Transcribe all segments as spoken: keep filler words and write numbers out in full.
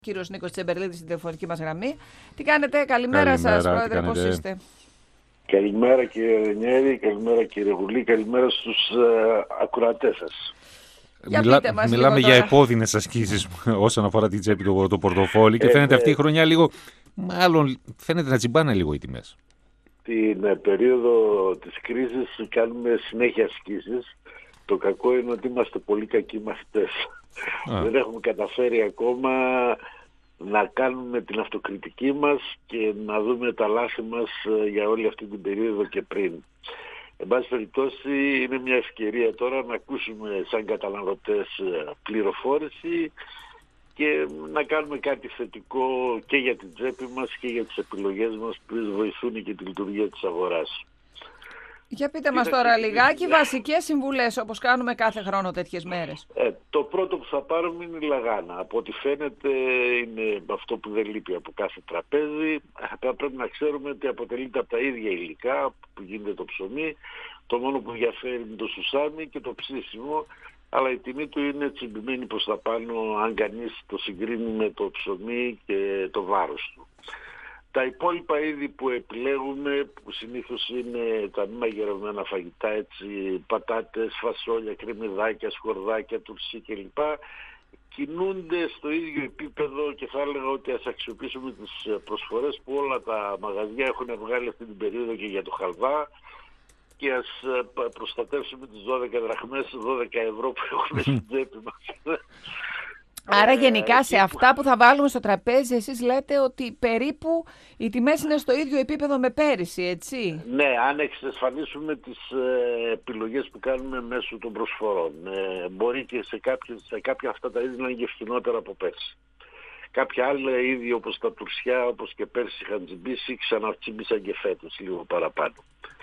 Κύριος Νίκος Τσεμπερλίδης στην τηλεφωνική μας γραμμή. Τι κάνετε, καλημέρα, καλημέρα σας, Πρόεδρε, πώς είστε? Καλημέρα κύριε Ρενιέρη, καλημέρα κύριε Γουλή, καλημέρα στους ε, ακροατές σας. Μιλά, μιλάμε για επώδυνες ασκήσεις όσον αφορά την τσέπη, το, το πορτοφόλι και ε, φαίνεται ε, αυτή η χρονιά λίγο, μάλλον φαίνεται να τσιμπάνε λίγο οι τιμές. Την ε, περίοδο της κρίσης κάνουμε συνέχεια ασκήσεις. Το κακό είναι ότι είμαστε πολύ κακοί μαθητές. Α. Δεν έχουμε καταφέρει ακόμα να κάνουμε την αυτοκριτική μας και να δούμε τα λάθη μας για όλη αυτή την περίοδο και πριν. Εν πάση περιπτώσει είναι μια ευκαιρία τώρα να ακούσουμε σαν καταναλωτές πληροφόρηση και να κάνουμε κάτι θετικό και για την τσέπη μας και για τις επιλογές μας που βοηθούν και τη λειτουργία της αγοράς. Για πείτε μας τώρα λιγάκι βασικές συμβουλές όπως κάνουμε κάθε χρόνο τέτοιες μέρες. Ε, το πρώτο που θα πάρουμε είναι η λαγάνα. Από ό,τι φαίνεται είναι αυτό που δεν λείπει από κάθε τραπέζι. Πρέπει να ξέρουμε ότι αποτελείται από τα ίδια υλικά που γίνεται το ψωμί. Το μόνο που διαφέρει είναι το σουσάμι και το ψήσιμο. Αλλά η τιμή του είναι τσιμπημένη προς τα πάνω αν κανείς το συγκρίνει με το ψωμί και το βάρος του. Τα υπόλοιπα είδη που επιλέγουμε, που συνήθως είναι τα μη μαγειρεμένα φαγητά, έτσι, πατάτες, φασόλια, κρεμμυδάκια, σκορδάκια, τουρσί κλπ. Κινούνται στο ίδιο επίπεδο και θα έλεγα ότι ας αξιοποιήσουμε τις προσφορές που όλα τα μαγαζιά έχουν βγάλει αυτή την περίοδο και για το χαλβά και ας προστατεύσουμε τις δώδεκα δραχμές, δώδεκα ευρώ που έχουμε στην τσέπη μας. Άρα γενικά σε αυτά που θα βάλουμε στο τραπέζι εσείς λέτε ότι περίπου οι τιμές είναι στο ίδιο επίπεδο με πέρυσι, έτσι? Ναι, αν εξασφαλίσουμε τις ε, επιλογές που κάνουμε μέσω των προσφορών. Ε, μπορεί και σε, κάποιες, σε κάποια αυτά τα είδη να είναι και φθηνότερα από πέρσι. Κάποια άλλα είδη όπως τα τουρσιά, όπως και πέρσι είχαν τσιμπήσει, ξανατσιμπήσαν και φέτος λίγο παραπάνω.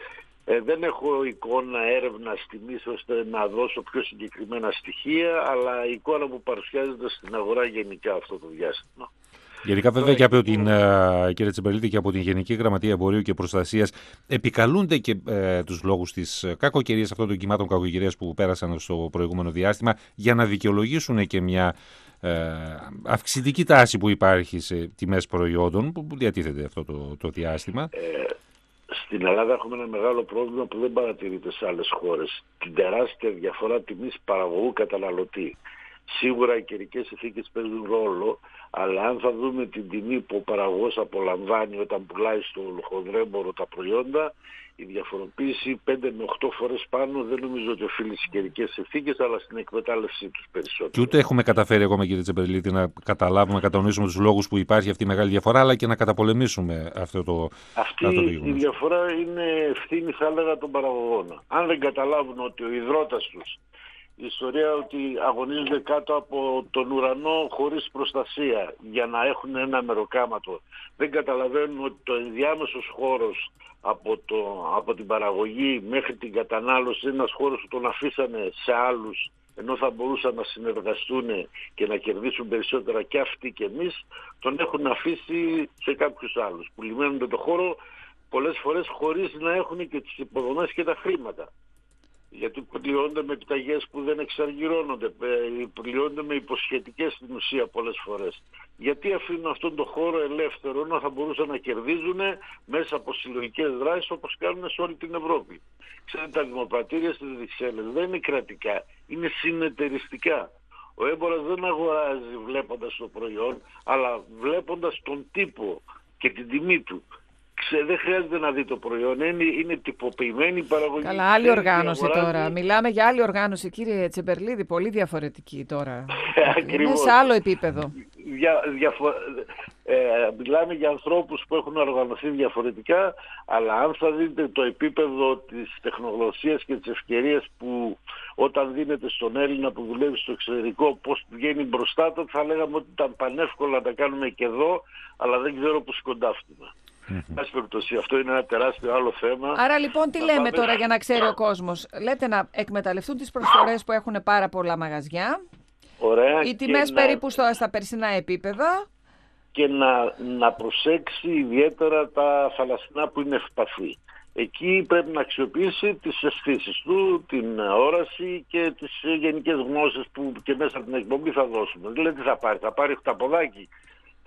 Ε, δεν έχω εικόνα έρευνα τιμής ώστε να δώσω πιο συγκεκριμένα στοιχεία, αλλά η εικόνα που παρουσιάζεται στην αγορά γενικά αυτό το διάστημα. Γενικά βέβαια και από την, uh, κύριε Τσεμπερλίδη, και από την Γενική Γραμματεία Εμπορίου και Προστασίας επικαλούνται και uh, τους λόγους της κακοκαιρίας, αυτών των κυμάτων κακοκαιρίας που πέρασαν στο προηγούμενο διάστημα, για να δικαιολογήσουν και μια uh, αυξητική τάση που υπάρχει σε τιμές προϊόντων που διατίθεται αυτό το, το διάστημα. Ε... Στην Ελλάδα έχουμε ένα μεγάλο πρόβλημα που δεν παρατηρείται σε άλλες χώρες. Την τεράστια διαφορά τιμής παραγωγού καταναλωτή. Σίγουρα οι καιρικές συνθήκες παίζουν ρόλο, αλλά αν θα δούμε την τιμή που ο παραγωγός απολαμβάνει όταν πουλάει στο χονδρέμπορο τα προϊόντα, η διαφοροποίηση πέντε με οκτώ φορές πάνω δεν νομίζω ότι οφείλει στις καιρικές συνθήκες, αλλά στην εκμετάλλευσή τους περισσότερο. Και ούτε έχουμε καταφέρει ακόμα, κύριε Τσεμπερλίδη, να καταλάβουμε, να κατανοήσουμε τους λόγους που υπάρχει αυτή η μεγάλη διαφορά, αλλά και να καταπολεμήσουμε αυτό το Αυτή αυτό το η διαφορά είναι ευθύνη, θα έλεγα, των παραγωγών. Αν δεν καταλάβουν ότι ο υδρότας τους, η ιστορία ότι αγωνίζονται κάτω από τον ουρανό χωρίς προστασία για να έχουν ένα μεροκάματο, δεν καταλαβαίνουν ότι το ενδιάμεσος χώρος από, το, από την παραγωγή μέχρι την κατανάλωση είναι ένας χώρος που τον αφήσανε σε άλλους, ενώ θα μπορούσαν να συνεργαστούν και να κερδίσουν περισσότερα και αυτοί και εμείς, τον έχουν αφήσει σε κάποιους άλλους που λιμένονται το χώρο πολλές φορές χωρίς να έχουν και τις υποδομές και τα χρήματα. Γιατί πληρώνονται με επιταγές που δεν εξαργυρώνονται, πληρώνονται με υποσχετικές στην ουσία πολλές φορές. Γιατί αφήνουν αυτόν τον χώρο ελεύθερο να θα μπορούσαν να κερδίζουν μέσα από συλλογικές δράσεις όπως κάνουν σε όλη την Ευρώπη. Ξέρετε, τα δημοπρατήρια στις Βρυξέλλες δεν είναι κρατικά, είναι συνεταιριστικά. Ο έμπορας δεν αγοράζει βλέποντας το προϊόν, αλλά βλέποντας τον τύπο και την τιμή του. Δεν χρειάζεται να δει το προϊόν, είναι, είναι τυποποιημένη παραγωγή. Καλά, άλλη οργάνωση τώρα. Μιλάμε για άλλη οργάνωση, κύριε Τσεμπερλίδη, πολύ διαφορετική τώρα. Είναι σε άλλο επίπεδο. Δια, διαφο... ε, μιλάμε για ανθρώπους που έχουν οργανωθεί διαφορετικά, αλλά αν θα δείτε το επίπεδο της τεχνογνωσίας και της ευκαιρίας που όταν δίνεται στον Έλληνα που δουλεύει στο εξωτερικό, πώς βγαίνει μπροστά του, θα λέγαμε ότι ήταν πανεύκολα να τα κάνουμε και εδώ, αλλά δεν ξέρω πώς κοντάφτουμε. Mm-hmm. Αυτό είναι ένα τεράστιο άλλο θέμα. Άρα λοιπόν τι να λέμε πάμε... τώρα για να ξέρει ο κόσμος? Λέτε να εκμεταλλευτούν τις προσφορές που έχουν πάρα πολλά μαγαζιά. Ωραία, οι τιμές να... περίπου στο, στα περσινά επίπεδα. Και να, να προσέξει ιδιαίτερα τα θαλασσινά που είναι ευπαθή. Εκεί πρέπει να αξιοποιήσει τις αισθήσεις του, την όραση και τις γενικές γνώσεις που και μέσα από την εκπομπή θα δώσουμε. Δηλαδή τι θα πάρει? Θα πάρει χταποδάκι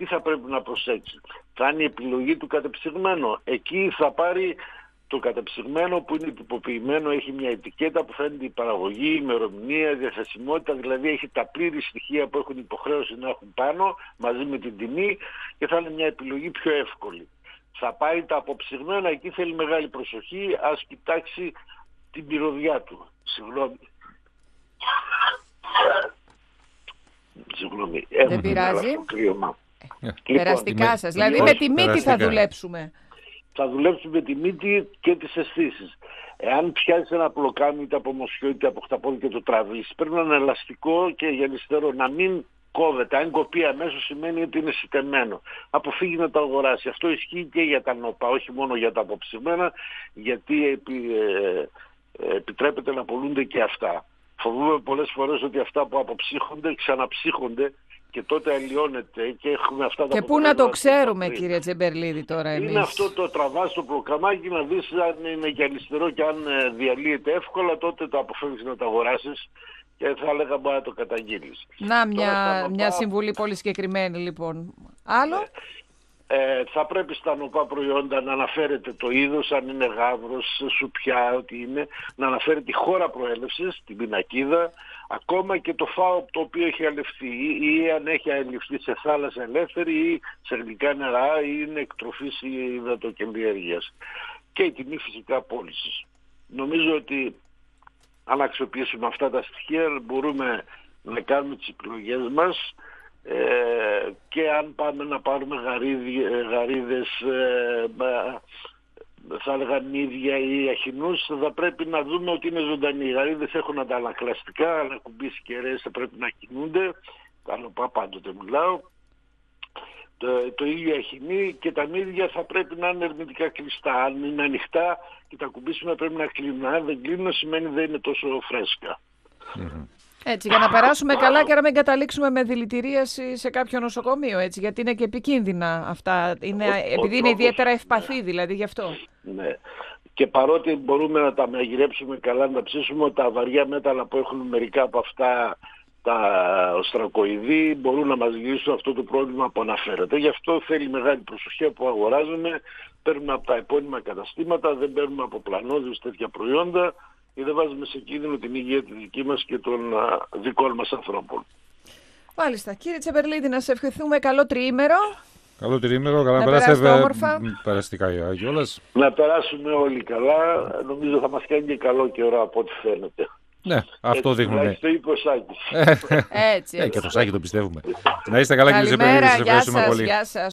τι θα πρέπει να προσέξει? Θα είναι η επιλογή του κατεψυγμένο. Εκεί θα πάρει το κατεψυγμένο που είναι τυποποιημένο, έχει μια ετικέτα που φαίνεται η παραγωγή, η ημερομηνία, η διαθεσιμότητα, δηλαδή έχει τα πλήρη στοιχεία που έχουν υποχρέωση να έχουν πάνω μαζί με την τιμή και θα είναι μια επιλογή πιο εύκολη. Θα πάει τα αποψυγμένα, εκεί θέλει μεγάλη προσοχή, ας κοιτάξει την πυρωδιά του. Συγγνώμη. Συγγνώμη. Δεν πειράζει. Λοιπόν, περαστικά σας. Δηλαδή με τη μύτη θα δουλέψουμε. Θα δουλέψουμε με τη μύτη και τις αισθήσεις. Εάν πιάσει ένα πλοκάμι είτε από μοσιό είτε από χταπόδι και το τραβήσει, πρέπει να είναι ελαστικό και γυαλιστερό, να μην κόβεται. Αν κοπεί αμέσως σημαίνει ότι είναι σιτεμένο. Αποφύγει να το αγοράσει. Αυτό ισχύει και για τα νοπά, όχι μόνο για τα αποψημένα, γιατί επι, ε, ε, επιτρέπεται να πωλούνται και αυτά. Φοβούμαι πολλές φορές ότι αυτά που αποψύχονται ξαναψύχονται και τότε αλλοιώνεται και έχουμε αυτά τα. Και πού να το ξέρουμε, κύριε Τσεμπερλίδη, τώρα εμείς? Είναι αυτό το τραβάς το πλοκαμάκι να δεις αν είναι γυαλιστερό και αν διαλύεται εύκολα, τότε το αποφεύγεις να το αγοράσεις και θα έλεγα μπορεί να το καταγγείλεις. Να μια, μια συμβουλή πολύ συγκεκριμένη λοιπόν. Άλλο? Ε, ε, θα πρέπει στα νοπά προϊόντα να αναφέρεται το είδος, αν είναι γάβρος, σουπιά, ό,τι είναι, να αναφέρεται η χώρα προέλευσης, την πινακίδα, ακόμα και το φάο το οποίο έχει αλευθεί ή αν έχει αλευθεί σε θάλασσα ελεύθερη ή σε γλυκά νερά ή είναι εκτροφής ή υδατοκαλλιέργειας. Και η τιμή φυσικά πώλησης. Νομίζω ότι αν αξιοποιήσουμε αυτά τα στοιχεία μπορούμε να κάνουμε τις επιλογές μας. Ε, και αν πάμε να πάρουμε γαρίδι, γαρίδες ε, θα έλεγα μύδια ή αχινούς, θα πρέπει να δούμε ότι είναι ζωντανοί. Οι γαρίδες έχουν αντανακλαστικά, αλλά κουμπίσει κεραίες θα πρέπει να κινούνται, τα νοπά πάντοτε μιλάω. Το, το ίδιο αχινή και τα μύδια θα πρέπει να είναι ερμητικά κλειστά. Αν είναι ανοιχτά και τα κουμπίσιμα πρέπει να κλείνουν. Αν δεν κλείνουν σημαίνει δεν είναι τόσο φρέσκα. Mm-hmm. Έτσι, για να περάσουμε καλά και να μην καταλήξουμε με δηλητηρίαση σε κάποιο νοσοκομείο, έτσι, γιατί είναι και επικίνδυνα αυτά, είναι, ο, επειδή ο είναι τρόπος, ιδιαίτερα ευπαθή, ναι. Δηλαδή γι' αυτό. Ναι. Και παρότι μπορούμε να τα μαγειρέψουμε καλά, να τα ψήσουμε, τα βαριά μέταλλα που έχουν μερικά από αυτά τα οστρακοειδή μπορούν να μας λύσουν αυτό το πρόβλημα που αναφέρεται. Γι' αυτό θέλει μεγάλη προσοχή που αγοράζουμε, παίρνουμε από τα επώνυμα καταστήματα, δεν παίρνουμε από πλανόδιους τέτοια προϊόντα, και δεν βάζουμε σε κίνδυνο την υγεία τη δική μας και των α, δικών μας ανθρώπων. Μάλιστα. Κύριε Τσεμπερλίδη, να σε ευχηθούμε καλό τριήμερο. Καλό τριήμερο, καλά να περάσετε όμορφα. Περαστικά κιόλας. Να περάσουμε όλοι καλά. Νομίζω θα μας κάνει και καλό καιρό από ό,τι φαίνεται. Ναι, αυτό δείχνουμε. Έτσι το είπε ο Σάκης. Έτσι, έτσι. Ε, και το Σάκη το πιστεύουμε. Να είστε καλά, κύριε Τσεμπερλίδη, σας ευχαριστούμε πολύ. Γεια σας.